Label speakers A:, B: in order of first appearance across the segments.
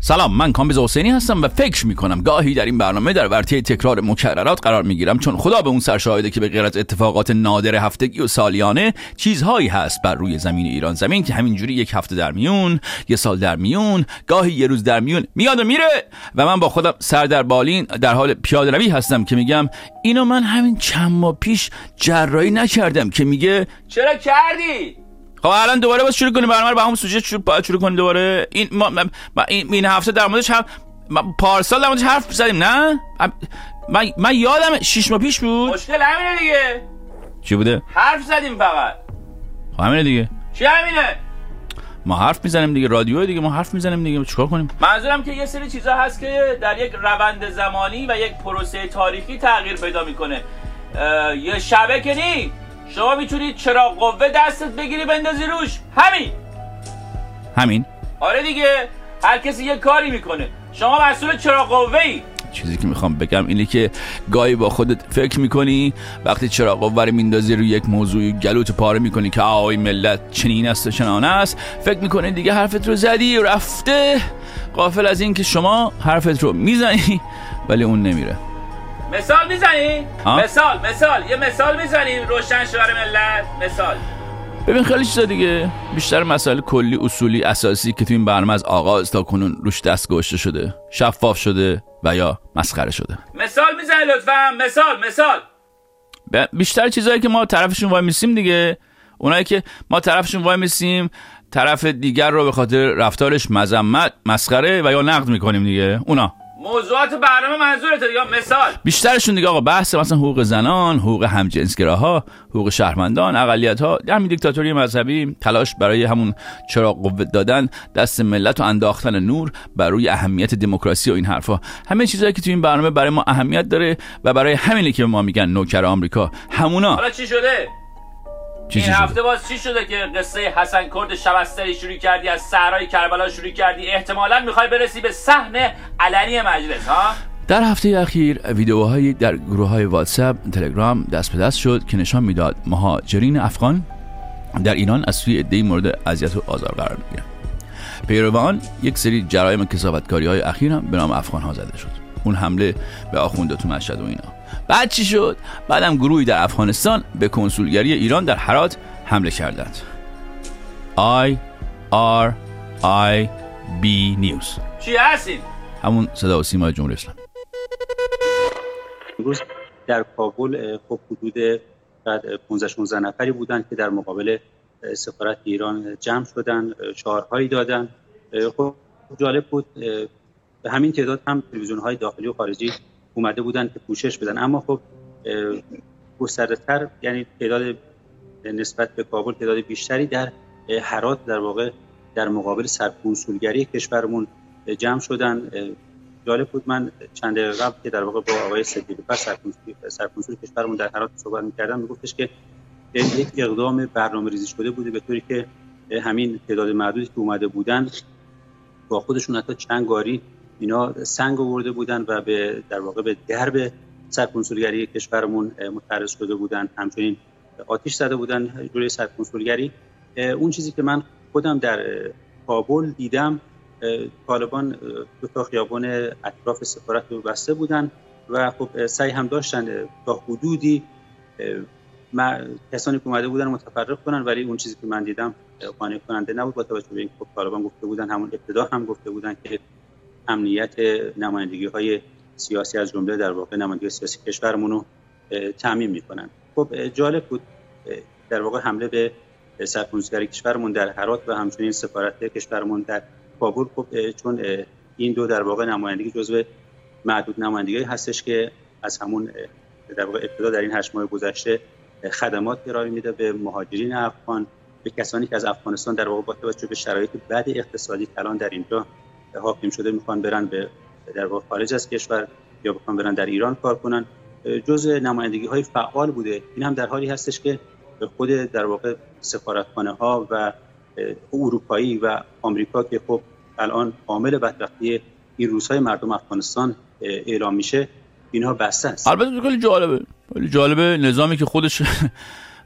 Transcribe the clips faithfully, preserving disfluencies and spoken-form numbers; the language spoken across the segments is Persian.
A: سلام، من کامبیز حسینی هستم و فکر میکنم گاهی در این برنامه در ورطه تکرار مکررات قرار میگیرم، چون خدا به اون سر شاهده که به غیر از اتفاقات نادر هفتگی و سالیانه چیزهایی هست بر روی زمین ایران زمین که همینجوری یک هفته در میون، یه سال در میون، گاهی یه روز در میون میاد و میره و من با خودم سر در بالین در حال پیاده روی هستم که میگم اینو من همین چند ماه پیش جراحی نکردم که میگه چرا کردی؟ خب الان دوباره باید شروع کنیم برنامه رو با همون سوژه شروع باید شروع کنیم دوباره. این ما, ما, ما این, این هفته در موردش هم پارسال در موردش حرف زدیم نه؟ من من یادم شش ماه پیش بود. مشکل همینه دیگه. چی بوده؟ حرف زدیم فقط. خب همینه دیگه. چی همینه؟ ما حرف میزنیم دیگه، رادیو دیگه، ما حرف میزنیم دیگه، چیکار کنیم؟ منظورم که یه سری چیزا هست که در یک روند زمانی و یک پروسه تاریخی تغییر پیدا میکنه. یه شبه که نی شما میتونید چراغ قوه دستت بگیری بندازی روش. همین همین آره دیگه، هر کسی یه کاری میکنه، شما مسئول چراغ قوه‌ای. چیزی که میخوام بگم اینه که گاهی با خودت فکر میکنی وقتی چراغ قوه رو میندازی روی یک موضوع گلوت پاره میکنی که آی ملت چنین است و چنان است، فکر میکنی دیگه حرفت رو زدی و رفته، غافل از این که شما حرفت رو میزنی ولی اون نمیره. مثال میزنی؟ مثال مثال یه مثال میزنی روشن شوار ملت. مثال ببین خیلی چیزا دیگه، بیشتر مسائل کلی اصولی اساسی که تو این برنامه از آغاز تا کنون روش دست گذاشته شده، شفاف شده و یا مسخره شده. مثال میزنی لطفا. مثال مثال بیشتر چیزایی که ما طرفشون وای میسیم دیگه، اونایی که ما طرفشون وای میسیم طرف دیگر رو به خاطر رفتارش مذمت، مسخره و یا نقد میکنیم دیگه، اونا موضوعات برنامه منظورته یا مثال بیشترشون دیگه آقا بحث مثلا حقوق زنان، حقوق همجنسگراها، حقوق شهروندان، اقلیت‌ها، همین دیکتاتوری مذهبی، تلاش برای همون چراغ قوه دادن دست ملت و انداختن نور بر روی اهمیت دموکراسی و این حرفا، همه چیزایی که تو این برنامه برای ما اهمیت داره و برای همینه که ما میگن نوکر آمریکا همونا. حالا چی شده؟ این هفته باز چی شده که قصه حسن کرد شبستری شروع کردی، از صحرای کربلا شروع کردی، احتمالاً میخوای برسی به صحن علنی مجلس ها؟ در هفته اخیر ویدیوهایی در گروه‌های واتساپ، تلگرام دست به دست شد که نشان میداد مهاجرین افغان در ایران از سوی عده‌ای مورد اذیت و آزار قرار میگیرن. پیروان یک سری جرایم کثافتکاری‌های اخیر هم به نام افغان‌ها زده شد. اون حمله به آخونده تو مشهد و اینا. بعد چی شد؟ بعدم گروهی در افغانستان به کنسولگری ایران در هرات حمله کردند. آی آر آی بی نیوز. چی هستین؟ همون صدا و سیما جمهوری اسلامی.
B: امروز در کابل خب حدود پانزده شانزده نفری بودند که در مقابل سفارت ایران جمع شدن، شعارهایی دادن. خب جالب بود، به همین تعداد هم تلویزیون‌های داخلی و خارجی اومده بودن که پوشش بدن، اما خب گسترده‌تر، یعنی تعداد نسبت به کابل تعداد بیشتری در هرات در واقع در مقابل سرکنسولگری کشورمون جمع شدن. جالب بود، من چند دقیقه قبل که در واقع با آقای صدیق‌پر سرکنسول سرکنسول کشورمون در هرات صحبت می‌کردم، میگفتش که یک اقدام برنامه‌ریزی شده بوده به طوری که همین تعداد معدودی که اومده بودن با خودشون حتی چند گاری اینا سنگ آورده بودن و به در واقع به درب سرکنسولگری کشورمون متعرض شده بودن، همچنین آتش زده بودن جلوی سرکنسولگری. اون چیزی که من خودم در کابل دیدم، طالبان دو تا خیابان اطراف سفارت رو بسته بودن و خب سعی هم داشتن تا حدودی کسانی که اومده بودن متفرق کنن، ولی اون چیزی که من دیدم قانع کننده نبود، با توجه به اینکه خب طالبان گفته بودن، همون ابتدا هم گفته بودن که امنیت نمایندگی‌های سیاسی از جمله در واقع نمایندگی سیاسی کشورمون رو تامین می‌کنن. خب جالب بود در واقع حمله به سرکنسولگری کشورمون در هرات و همچنین سفارت کشورمون در کابل، خب چون این دو در واقع نمایندگی جزو معدود نمایندگی هستش که از همون در واقع ابتدا در این هشت ماه گذشته خدمات ارائه میده به مهاجرین افغان، به کسانی که از افغانستان در واقع با توجه به شرایط بد اقتصادی کلان در اینجا حاکم شده میخوان برن به در واقع خارج از کشور یا بخوان برن در ایران کار کنن، جزء نمایندگی‌های فعال بوده. این هم در حالی هستش که خود در واقع سفارتخانه‌ها و اروپایی و آمریکا که خب الان عامل بدبختی این روزهای مردم افغانستان اعلام میشه، اینها بسته است.
A: البته خیلی جالبه، خیلی جالبه نظامی که خودش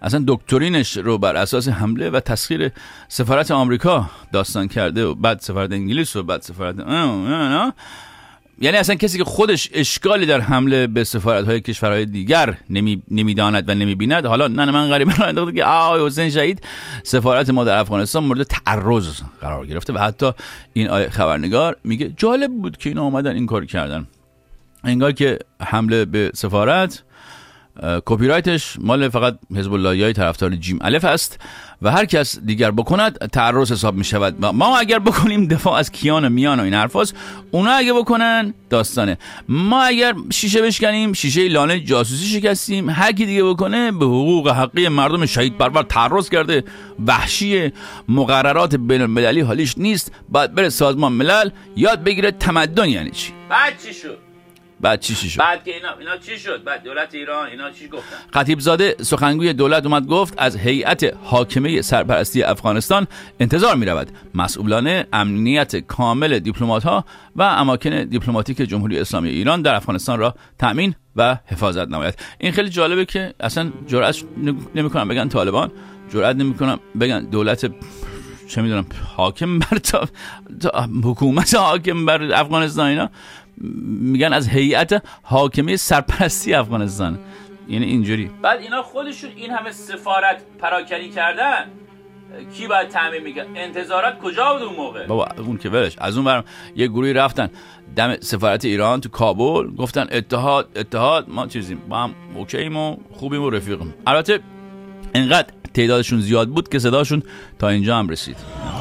A: اصلا دکترینش رو بر اساس حمله و تسخیر سفارت آمریکا داستان کرده و بعد سفارت انگلیس و بعد سفارت یعنی اصلا کسی که خودش اشکالی در حمله به سفارت‌های کشورهای دیگر نمی نمیداند و نمیبیند، حالا نه من غریبه را انداخته که آقای حسین شهید سفارت ما در افغانستان مورد تعرض قرار گرفته و حتی این خبرنگار میگه جالب بود که اینا اومدن این کار کردن، انگار که حمله به سفارت کپی رایتش مال فقط حزب اللهیای طرفدار جیم الف است و هر کس دیگر بکند تعرض حساب می شود. ما اگر بکنیم دفاع از کیان و میان و این حرفاست، اونا اگه بکنن داستانه. ما اگر شیشه بشکنیم شیشه لانه جاسوسی شکستیم، هر کی دیگه بکنه به حقوق حقی مردم شهید پرور تعرض کرده، وحشی، مقررات بین المللی حالیش نیست، باید بره سازمان ملل یاد بگیره تمدن یعنی چی.
C: بعد چی شد؟
A: بعد چی چی شد؟
C: بعد که اینا اینا چی شد؟ بعد دولت ایران اینا چی گفتن؟
A: خطیب زاده سخنگوی دولت اومد گفت از هیئت حاکمه سرپرستی افغانستان انتظار می رود مسئولان امنیت کامل دیپلمات‌ها و اماکن دیپلماتیک جمهوری اسلامی ایران در افغانستان را تأمین و حفاظت نماید. این خیلی جالبه که اصلا جرأت نمی‌کنن بگن طالبان، جرأت نمی‌کنن بگن دولت چه می‌دونم حاکم بر تا... تا حکومت حاکم بر افغانستان، اینا میگن از هیئت حاکمه سرپرستی افغانستان. یعنی اینجوری.
C: بعد اینا خودشون این همه سفارت پراکنی کردن، کی باید تامین میگه؟ انتظارات کجا بود اون موقع؟
A: بابا اون که ولش، از اون برم یه گروهی رفتن دم سفارت ایران تو کابل گفتن اتحاد اتحاد ما چیزیم با هم اوکییم و خوبیم و رفیقیم. البته انقدر تعدادشون زیاد بود که صداشون تا اینجا هم رسید.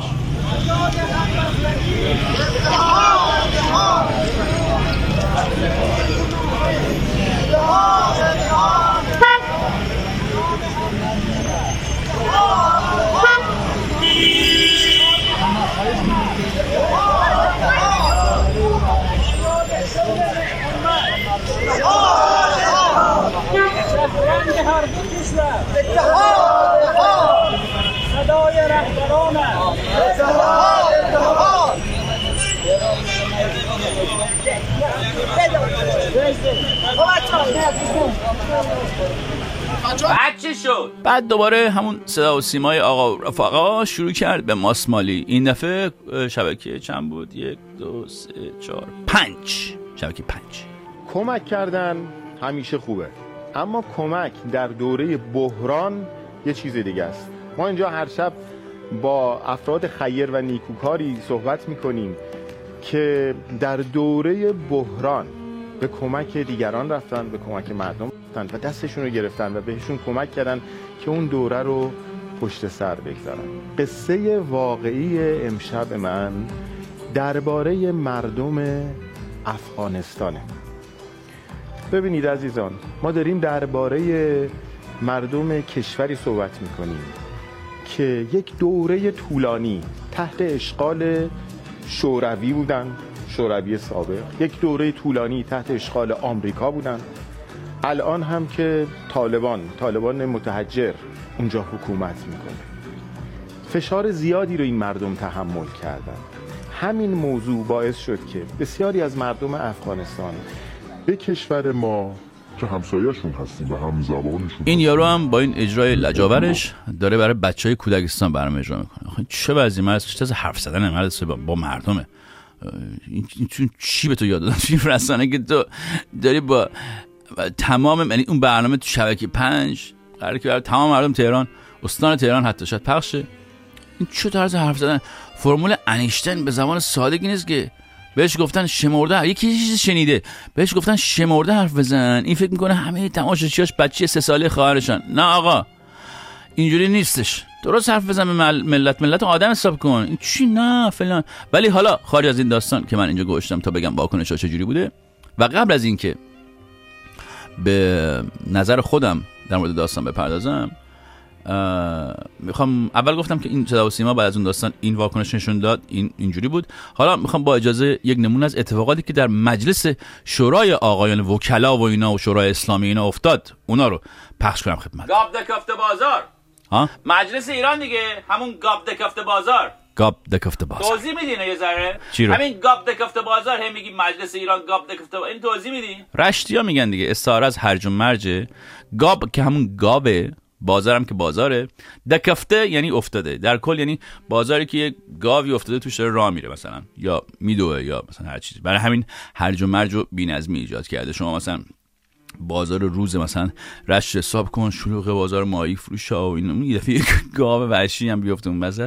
D: صدای رهبران
C: بعد چی شد؟
A: بعد دوباره همون صدا و سیمای آقا رفقا شروع کرد به ماسمالی. این دفعه شبکه چند بود؟ یک دو سه چهار پنج شبکه پنج.
E: کمک کردن همیشه خوبه، اما کمک در دوره بحران یه چیز دیگه است. ما اینجا هر شب با افراد خیر و نیکوکاری صحبت میکنیم که در دوره بحران به کمک دیگران رفتن، به کمک مردم رفتن و دستشون رو گرفتن و بهشون کمک کردن که اون دوره رو پشت سر بگذارن. قصه واقعی امشب من درباره مردم افغانستانه. ببینید عزیزان، ما داریم درباره مردم کشوری صحبت میکنیم که یک دوره طولانی تحت اشغال شوروی بودن، شوروی سابق، یک دوره طولانی تحت اشغال آمریکا بودن، الان هم که طالبان طالبان متحجر اونجا حکومت میکنه. فشار زیادی رو این مردم تحمل کردن. همین موضوع باعث شد که بسیاری از مردم افغانستان به کشور ما
F: که همسایه‌شون هستیم و هم زبانشون،
A: این یارو هم با این اجرای لجاورش داره برای بچهای کودکستان برنامه اجرا میکنه. آخه چه وضعی مرد، چه از حرف زدن مرد با مردمه. این چون چی به تو یاد دادن این رسانه که تو داری با تمام، یعنی اون برنامه تو شبکه پنج قراره که برای تمام مردم تهران، استان تهران حتی شاید پخشه. این چه طرز حرف زدن؟ فرمول انیشتین به زبان سادگی نیست که بهش گفتن شمرده، یکی چیزی شنیده بهش گفتن شمرده حرف بزن، این فکر میکنه همه تماشاچیاش بچه سه ساله خواهرشن. نه آقا، اینجوری نیستش. درست حرف بزن به ملت، ملت آدم حساب کن. این چی نه فلان. ولی حالا خارج از این داستان که من اینجا گوشتم تا بگم واکنش‌ها چجوری بوده و قبل از این که به نظر خودم در مورد داستان بپردازم، میخوام اول گفتم که این صدا و سیما بعد از اون داستان این واکنش نشون داد، این اینجوری بود. حالا میخوام با اجازه یک نمونه از اتفاقاتی که در مجلس شورای آقایان وکلا و اینا و شورای اسلامی اینا افتاد اونا رو پخش کنم خدمت.
C: گاب دکفت بازار.
A: ها؟
C: مجلس ایران دیگه، همون گاب دکفت بازار.
A: گاب دکفت بازار.
C: توضیح میدین یه ذره؟
A: چی رو؟
C: همین گاب دکفت بازار، هم میگی مجلس ایران گاب دکفت بازار. این توضیح میدین؟
A: رشتیا میگن دیگه، استعاره از هرج و مرج. گاب که همون گابه بازارم که بازاره. دکفته یعنی افتاده، در کل یعنی بازاری که یه گاوی افتاده توش داره راه میره مثلا، یا میدوه یا مثلا هر چیزی. برای همین هرج و مرج و بی‌نظمی ایجاد کرده. شما مثلا بازار روز مثلا رشت حساب کن، شلوغ بازار ماهی فروش ها و این، یه دفعه یک گاو وحشی هم بیفته اون وسط،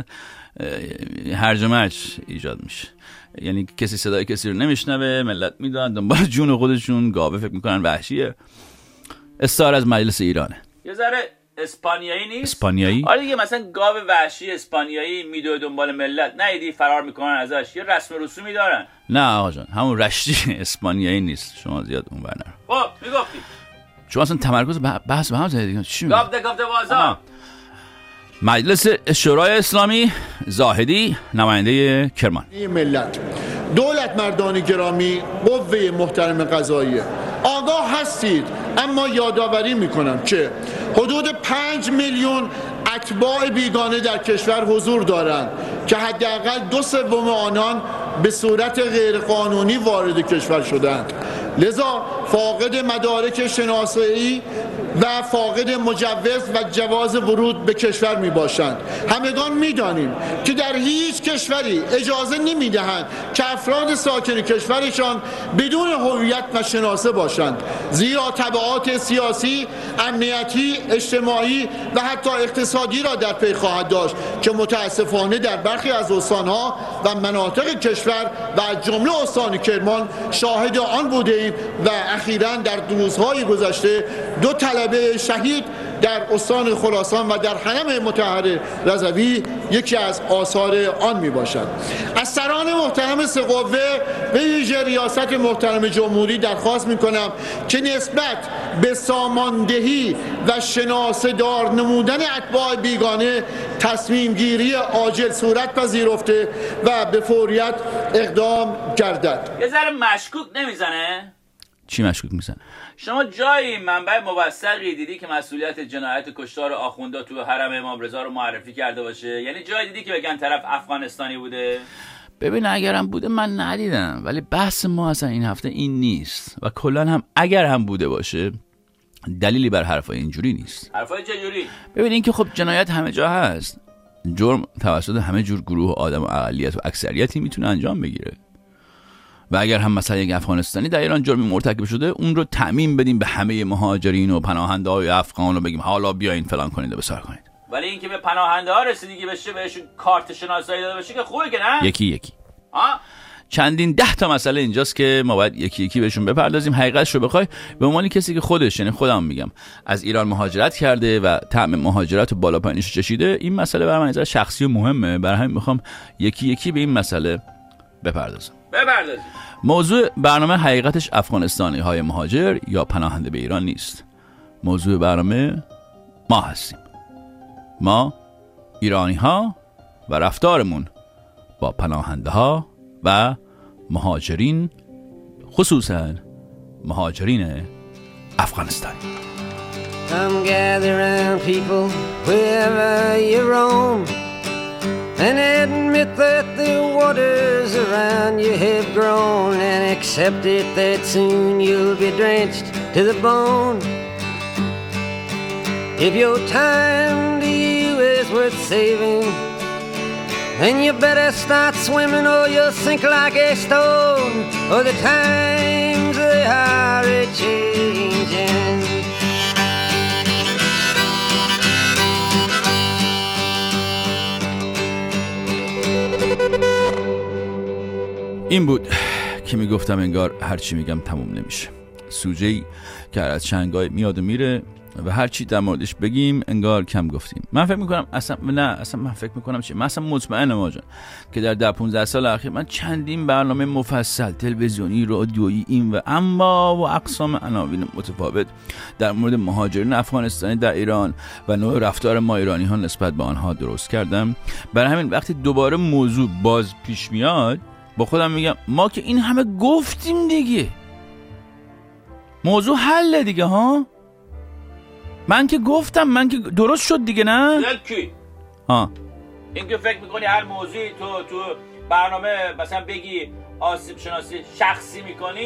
A: هرج و مرج ایجاد میشه. یعنی کسی صدای کسی رو نمیشنوه، ملت میدونن دنبال جون خودشون، گاوه فکر میکنن وحشیه. استعار از مجلس ایرانه.
C: یه ذره اسپانیایی نیست؟
A: اسپانیایی؟
C: آره دیگه، مثلا گاو وحشی اسپانیایی میدوه دنبال ملت، نیدی فرار میکنن ازش، یه رسم رسومی دارن.
A: نه آقا جان، همون رشتی اسپانیایی نیست، شما زیاد اون ور نرو.
C: خب میگفتی
A: شما اصلا تمرکز بحث به هم زدید دیگه. چی میگی؟
C: گاو ده گاو ده بازار.
A: مجلس شورای اسلامی، زاهدی، نماینده کرمان.
G: ملت، دولت مردان گرامی، قوه محترم قضاییه، آگاه هستید، اما یادآوری میکنم که حدود پنج میلیون اتباع بیگانه در کشور حضور دارند که حداقل دو سوم آنان به صورت غیرقانونی وارد کشور شدند. لذا فاقد مدارک شناسایی و فاقد مجوز و جواز ورود به کشور می باشند. همگان می دانیم که در هیچ کشوری اجازه نمی دهند که افراد ساکن کشورشان بدون هویت و شناسه باشند، زیرا تبعات سیاسی، امنیتی، اجتماعی و حتی اقتصادی را در پی خواهد داشت که متاسفانه در برخی از استانها و مناطق کشور و از جمله استان کرمان شاهد آن بودیم و اخیراً در روزهای گذشته دو طلبه شهید در استان خراسان و در حرم مطهر رضوی یکی از آثار آن می باشد. از سران محترم سه قوه به ویژه ریاست محترم جمهوری درخواست می کنم که نسبت به ساماندهی و شناسه‌دار نمودن اتباع بیگانه تصمیم گیری عاجل صورت پذیرفته و به فوریت اقدام گردد.
C: یه ذره مشکوک نمیزنه؟
A: چی مشکوک میزنه؟
C: شما جایی منبع موثقی دیدی که مسئولیت جنایت کشتار آخوندا تو حرم امام رضا رو معرفی کرده باشه؟ یعنی جایی دیدی که بگن طرف افغانستانی بوده؟
A: ببین اگرم بوده من ندیدم، ولی بحث ما اصلا این هفته این نیست و کلا هم اگر هم بوده باشه دلیلی بر حرفای اینجوری نیست.
C: حرفای چجوری؟
A: ببین این که خب جنایت همه جا هست، جرم توسط همه جور گروه آدم و اقلیت و اکثریتی میتونه انجام بگیره و اگر هم مثلا یک افغانستانی در ایران جرمی مرتکب شده اون رو تعمیم بدیم به همه مهاجرین و پناهنده های افغان و بگیم حالا بیاین فلان کنید و بسار کنید.
C: ولی اینکه به پناهنده ها رسیدگی بشه، بهشون کارت شناسایی داده بشه که خوبه که نه؟
A: یکی یکی.
C: ها؟
A: چندین ده تا مسئله اینجاست که ما باید یکی یکی بهشون بپردازیم. حقیقتش رو بخوای به عنوان کسی که خودش، یعنی خودم میگم، از ایران مهاجرت کرده و طعم مهاجرت و بالا پایینش چشیده، این مسئله برای من نظر شخصی و مهمه، برای همین میخوام یکی یکی به این مسئله بپردازم.
C: بپردازیم.
A: موضوع برنامه حقیقتش افغانستانی های مهاجر یا پناهنده به ایران نیست. موضوع برنامه ما هستیم، ما ایرانی ها و رفتارمون با پناهنده ها و مهاجرین، خصوصا مهاجرین افغانستانی.
H: Come gather round people wherever you roam and admit that the waters around you have grown and accept it that soon you'll be drenched to the bone. If your time to you is worth saving, then you better start swimming or you'll sink like a stone, or the times they are a-changing.
A: این بود که میگفتم انگار هرچی میگم تموم نمیشه، سوژه‌ای که از چنگای میاد و میره و هر چی در موردش بگیم انگار کم گفتیم. من فکر میکنم اصلا نه اصلا من فکر میکنم چی من اصلا مطمئنم آجان که در ده پانزده سال اخیر من چندین برنامه مفصل تلویزیونی، رادیویی، این و اما و اقسام عناوین متفاوت در مورد مهاجرین افغانستانی در ایران و نوع رفتار ما ایرانی ها نسبت به آنها درست کردم. برای همین وقتی دوباره موضوع باز پیش میاد با خودم میگم ما که این همه گفتیم دیگه، موضوع حل دیگه ها. من که گفتم، من که درست شد دیگه، نه؟
C: کی؟
A: ها.
C: این که فکر میکنی هر موضوعی تو تو برنامه مثلا بگی آسیب شناسی شخصی میکنی،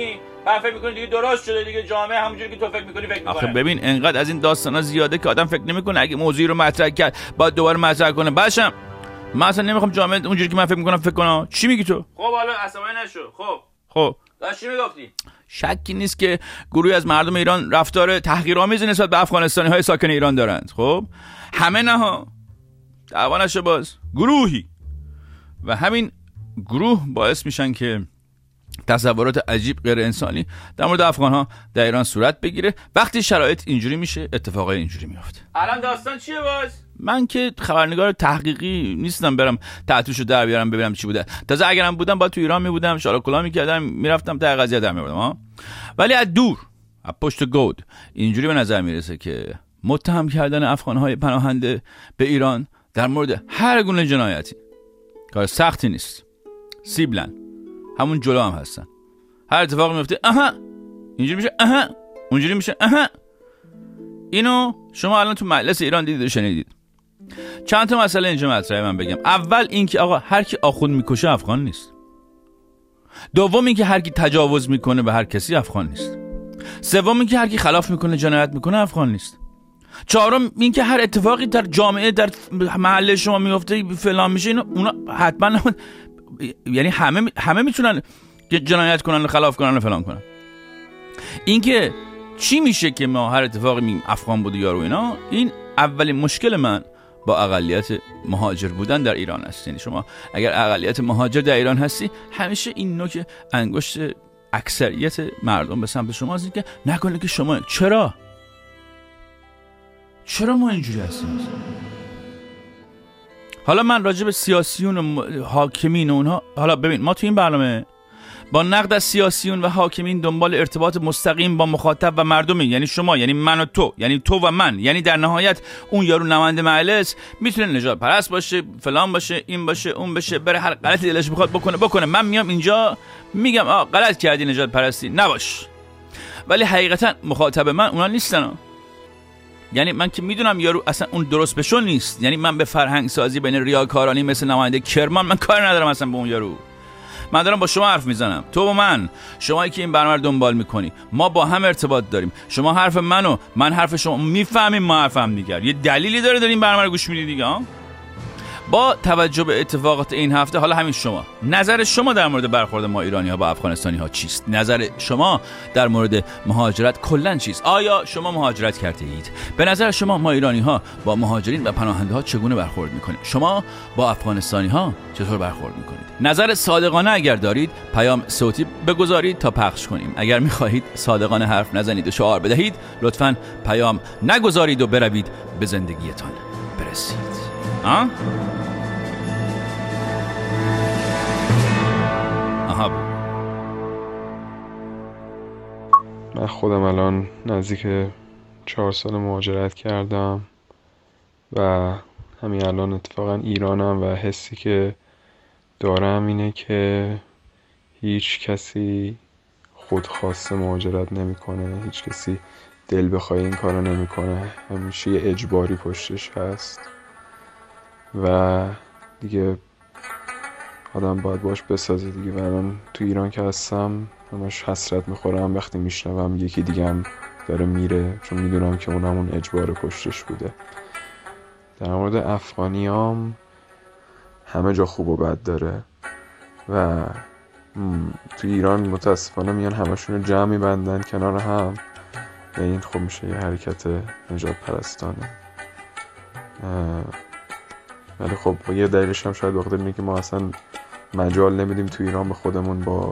C: بعد فکر میکنی دیگه درست شده، دیگه جامعه همونجوری که تو فکر میکنی فکر میکنه.
A: آخه ببین انقدر از این داستانا زیاده که آدم فکر نمیکنه اگه موضوعی رو مطرح کرد باید دوباره مطرح کنه. باشم من اصلا نمیخوام جامعه اونجوری که من فکر میکنم فکر کنم. چی میگی تو؟
C: خب حالا عصبانی نشو. خب
A: خب
C: داشت چی میگفتی؟
A: شکی نیست که گروهی از مردم ایران رفتار تحقیرآمیزی نسبت به افغانستانی های ساکن ایران دارند. خب همه نه ها، دعوا نشه باز، گروهی، و همین گروه باعث میشن که تصورات عجیب غیر انسانی در مورد افغان ها در ایران صورت بگیره. وقتی شرایط اینجوری میشه اتفاقای اینجوری میفته.
C: الان داستان چیه باز؟
A: من که خبرنگار تحقیقی نیستم برم تحتوشو در بیارم ببینم چی بوده. تازه اگرم بودم با تو ایران می بودم، شالا کلا میکردم، میرفتم تا قضیه در میبردم ها. ولی از دور، از پشت گود اینجوری به نظر میرسه که متهم کردن افغان‌های پناهنده به ایران در مورد هر گونه جنایتی کار سختی نیست. سیبلن همون جلو هم هستن. هر اتفاقی میفته اها اینجوری میشه، اها اونجوری میشه، اها. اینو شما الان تو مجلس ایران دیدید و شنیدید. چند تا مسئله اینجا مطرحه من بگم. اول اینکه آقا هر کی آخوند میکشه افغان نیست. دوم اینکه هر کی تجاوز میکنه به هر کسی افغان نیست. سوم اینکه هر کی خلاف میکنه، جنایت میکنه افغان نیست. چهارم اینکه هر اتفاقی در جامعه در محله شما میفته فلان میشه، اینا اونا حتما یعنی همه همه میتونن جنایت کنن و خلاف کنن و فلان کنن. اینکه چی میشه که ما هر اتفاقی میگیم افغان بوده یارو اینا، این اولین مشکل من با اقلیت مهاجر بودن در ایران است. یعنی شما اگر اقلیت مهاجر در ایران هستی، همیشه این نوک انگشت اکثریت مردم به سمت شما است که نکنه که شما چرا چرا ما اینجوری هستیم. حالا من راجع به سیاسیون و حاکمین و اونها، حالا ببین ما تو این برنامه با نقد از سیاسیون و حاکمین دنبال ارتباط مستقیم با مخاطب و مردمی، یعنی شما، یعنی من و تو، یعنی تو و من، یعنی در نهایت اون یارو نماینده محله است، میتونه نجات پرست باشه، فلان باشه، این باشه، اون بشه، بره هر غلطی دلش بخواد بکنه بکنه. من میام اینجا میگم آ غلط کردی، نجات پرستی نباش. ولی حقیقتا مخاطب من اونا نیستن. یعنی من که میدونم یارو اصلا اون درست بشون نیست. یعنی من به فرهنگ سازی بین ریاکارانی مثل نماینده کرمان من کار ندارم اصلا به اون یارو. من دارم با شما حرف میزنم، تو و من، شمایی که این برنامه رو دنبال میکنی، ما با هم ارتباط داریم. شما حرف منو، من حرف شما، میفهمیم ما حرف هم دیگر. یه دلیلی داره دارین برنامه رو گوش میدید دیگه ها. با توجه به اتفاقات این هفته، حالا همین شما، نظر شما در مورد برخورد ما ایرانی ها با افغانستانی ها چیست؟ نظر شما در مورد مهاجرت کلا چیست؟ آیا شما مهاجرت کرده اید؟ به نظر شما ما ایرانی ها با مهاجرین و پناهنده ها چگونه برخورد میکنید؟ شما با افغانستانی ها چطور برخورد میکنید؟ نظر صادقانه اگر دارید پیام صوتی بگذارید تا پخش کنیم. اگر میخواهید صادقانه حرف نزنید و شعار بدهید، لطفاً پیام نگذارید و بروید به زندگیتان برسید. آه؟ آها.
I: من خودم الان نزدیک چهار سال مهاجرت کردم و همین الان اتفاقا ایرانم و حسی که دارم اینه که هیچ کسی خودخواسته مهاجرت نمیکنه، هیچ کسی دل بخواه این کارو نمیکنه، همیشه یه اجباری پشتش هست و دیگه آدم باید باش بسازه دیگه. و الان تو ایران که هستم همش حسرت میخورم وقتی میشنوم یکی دیگه هم داره میره، چون میدونم که اون همون اجبار پشتش بوده. در مورد افغانیام همه جا خوب و بد داره و تو ایران متاسفانه میان همشون رو جمع میبندن کنار هم و این خب میشه یه حرکت نجات پرستانه. ولی خب یه دلیلش هم شاید بخاطر اینه که ما اصلا مجال نمیدیم تو ایران به خودمون با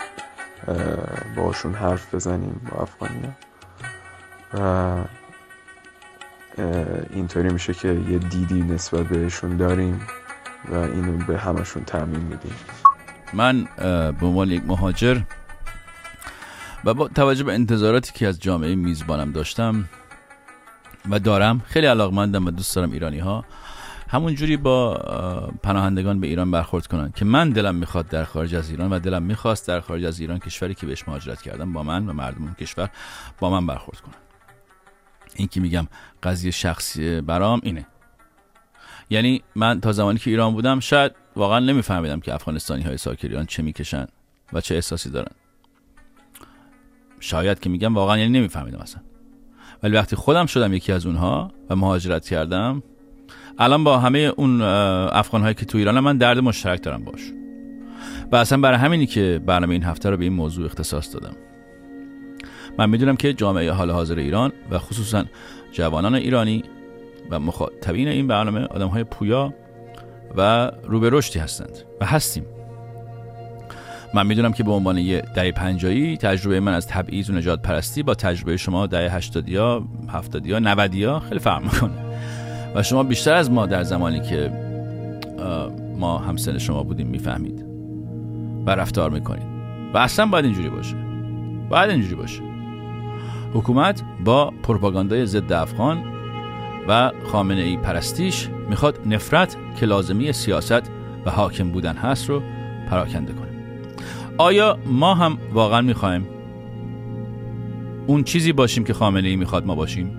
I: باشون حرف بزنیم با افغانی‌ها و اینطوری میشه که یه دیدی نسبت بهشون داریم و اینو به همشون تعمیم میدیم.
A: من به عنوان یک مهاجر و با توجه به انتظاراتی که از جامعه میزبانم داشتم و دارم، خیلی علاقمندم و دوست دارم ایرانی ها همون جوری با پناهندگان به ایران برخورد کنن که من دلم میخواد در خارج از ایران و دلم میخواست در خارج از ایران، کشوری که بهش مهاجرت کردم، با من و مردم اون کشور با من برخورد کنن. این که میگم قضیه شخصی برام اینه. یعنی من تا زمانی که ایران بودم شاید واقعا نمیفهمیدم که افغانستانی های ساکن ایران چه میکشن و چه احساسی دارن. شاید که میگم واقعا یعنی نمیفهمیدم اصلا. ولی وقتی خودم شدم یکی از اونها و مهاجرت کردم، الان با همه اون افغان‌هایی که تو ایران من درد مشترک دارم باش. و اصلا برای همینی که برنامه این هفته رو به این موضوع اختصاص دادم. من میدونم که جامعه حال حاضر ایران و خصوصا جوانان ایرانی و مخاطبین این برنامه آدم‌های پویا و رو به رشدی هستند و هستیم. من میدونم که به عنوان یه دهه پنجاهی تجربه من از تبعیض و نجات پرستی با تجربه شما دهه هشتادیا، هفتادیا، نودیا خیلی فرق میکنه و شما بیشتر از ما در زمانی که ما همسن شما بودیم میفهمید و رفتار میکنید و اصلا باید اینجوری باشه. باید اینجوری باشه. حکومت با پروپاگاندای ضد افغان و خامنه ای پرستیش میخواد نفرت که لازمی سیاست و حاکم بودن هست رو پراکنده کنه. آیا ما هم واقعا میخوایم اون چیزی باشیم که خامنه ای میخواد ما باشیم؟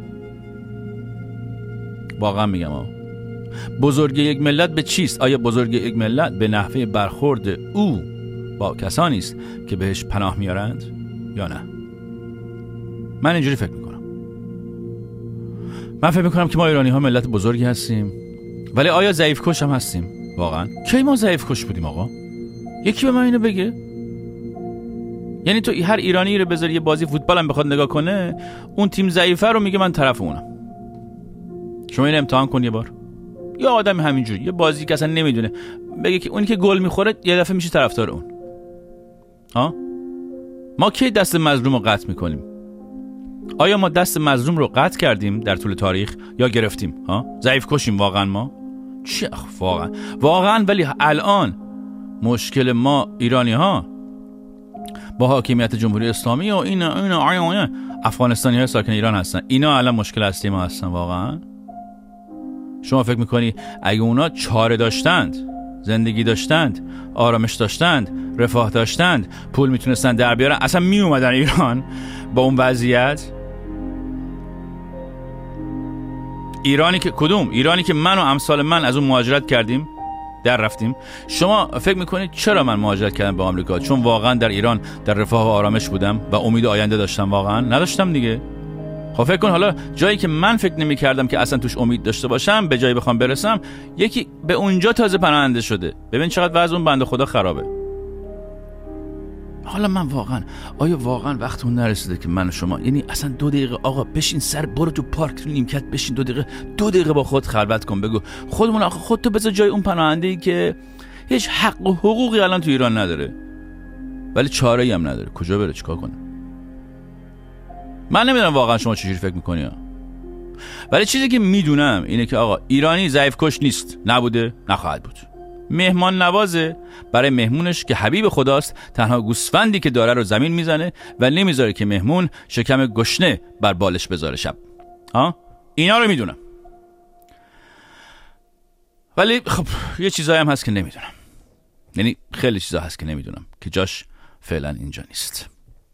A: واقعا میگم آه. بزرگی یک ملت به چیست؟ آیا بزرگی یک ملت به نحوه برخورد او با کسانی است که بهش پناه میارند یا نه؟ من اینجوری فکر میکنم. من فکر میکنم که ما ایرانی ها ملت بزرگی هستیم، ولی آیا ضعیف کش هم هستیم؟ واقعا کی ما ضعیف کش بودیم آقا؟ یکی به من اینو بگه. یعنی تو هر ایرانی رو بذاری یه بازی فوتبال هم بخواد نگاه کنه، اون تیم ضعیفه رو میگه من طرف اونم. شما این امتحان کن یه بار. یا آدم همینجوری یه بازی که اصلا نمیدونه بگه که اونی که گل میخوره یه دفعه میشه طرفدار اون. ها؟ ما کی دست مظلوم رو قطع میکنیم؟ آیا ما دست مظلوم رو قطع کردیم در طول تاریخ یا گرفتیم؟ ها؟ ضعیف کشیم واقعا ما؟ چه واقعا واقعا ولی الان مشکل ما ایرانی ها با حاکمیت جمهوری اسلامی و این این افغانستانی های ساکن ایران هستن. اینا الان مشکل اصلی ما هستن واقعا. شما فکر میکنی اگه اونا چاره داشتند، زندگی داشتند، آرامش داشتند، رفاه داشتند، پول میتونستن در بیارن، اصلا می اومدن ایران با اون وضعیت؟ ایرانی که کدوم؟ ایرانی که من و امثال من از اون مهاجرت کردیم در رفتیم. شما فکر میکنید چرا من مهاجرت کردم به آمریکا؟ چون واقعا در ایران در رفاه و آرامش بودم و امید آینده داشتم؟ واقعا نداشتم دیگه. خب فکر کن حالا جایی که من فکر نمی کردم که اصلا توش امید داشته باشم به جایی بخوام برسم، یکی به اونجا تازه پناهنده شده. ببین چقدر وضع اون بنده خدا خرابه. حالا من واقعا آیا واقعا وقت اون نرسیده که من و شما، یعنی اصلا دو دقیقه آقا بشین سر برو تو پارک تو نیمکت بشین دو دقیقه دو دقیقه با خود خلوت کن، بگو خودمون آخه خودتو بذار جای اون پناهنده‌ای که هیچ حق و حقوقی الان تو ایران نداره ولی چاره‌ای هم نداره. کجا بره؟ چیکار کنه؟ من نمیدونم واقعا شما چجوری فکر میکنی ها. ولی چیزی که میدونم اینه که آقا ایرانی ضعیف کش نیست، نبوده، نخواهد بود. مهمان نوازه، برای مهمونش که حبیب خداست تنها گوسفندی که داره رو زمین میزنه و نمیذاره که مهمون شکم گشنه بر بالش بذاره شب. ها؟ اینا رو میدونم. ولی خب یه چیزایی هم هست که نمیدونم. یعنی خیلی چیزا هست که نمیدونم که جاش فعلا اینجا نیست.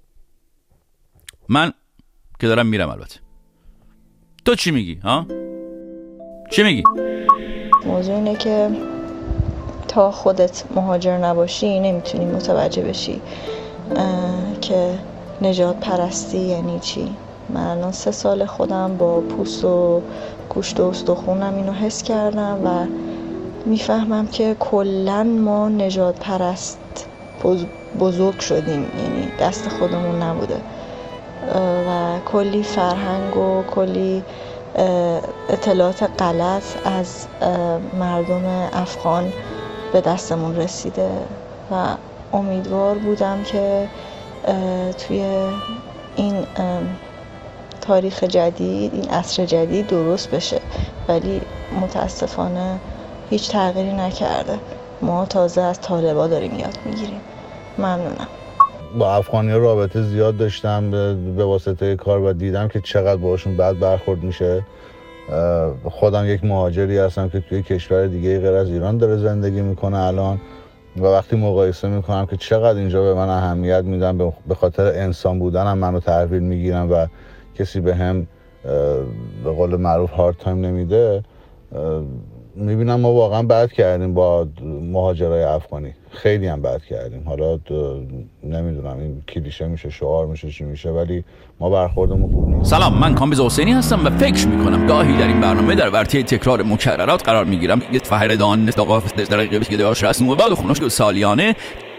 A: من که دارم میرم البته. تو چی میگی؟ ها؟ چی میگی؟
J: موضوع اینه که تا خودت مهاجر نباشی نمیتونی متوجه بشی که نجات پرستی یعنی چی. من الان سه سال خودم با پوست و گوشت و استخونم اینو حس کردم و میفهمم که کلن ما نجات پرست بزرگ شدیم، یعنی دست خودمون نبوده و کلی فرهنگ و کلی اطلاعات غلط از مردم افغان به دستمون رسیده و امیدوار بودم که توی این تاریخ جدید، این عصر جدید درست بشه، ولی متاسفانه هیچ تغییری نکرده. ما تازه از طالبا داریم یاد میگیریم. ممنونم.
K: با افغانی‌ها رابطه زیاد داشتم به واسطه کار و دیدم که چقدر باشون بد برخورد میشه. خودم یک مهاجری هستم که توی کشور دیگه غیر از ایران داره زندگی میکنه الان و وقتی مقایسه میکنم که چقدر اینجا به من اهمیت میدن، به خاطر انسان بودنم منو تحویل میگیرن و کسی به هم به قول معروف هارد تایم نمیده، میبینم ما واقعا بد کردیم با مهاجرای افغانی، خیلی هم بد کردیم. حالا نمیدونم این کلیشه میشه، شعار میشه، چی میشه، ولی ما برخوردمون خوب نیست.
A: سلام، من کامبیز حسینی هستم و فکر میکنم گاهی در این برنامه در ورطه تکرار مکررات قرار میگیرم. یه فهردان نستاقاف در قیبش که داشت رسم و بعد خونش که سالیانه